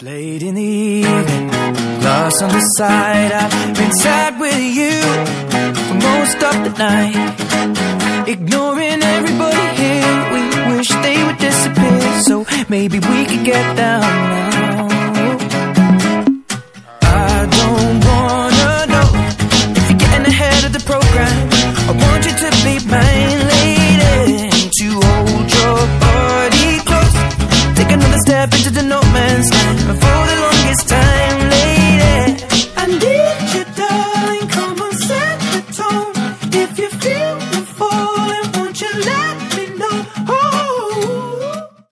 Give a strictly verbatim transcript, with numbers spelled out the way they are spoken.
Late in the evening, glass on the side. I've been sad with you for most of the night, ignoring everybody here. We wish they would disappear, so maybe we could get down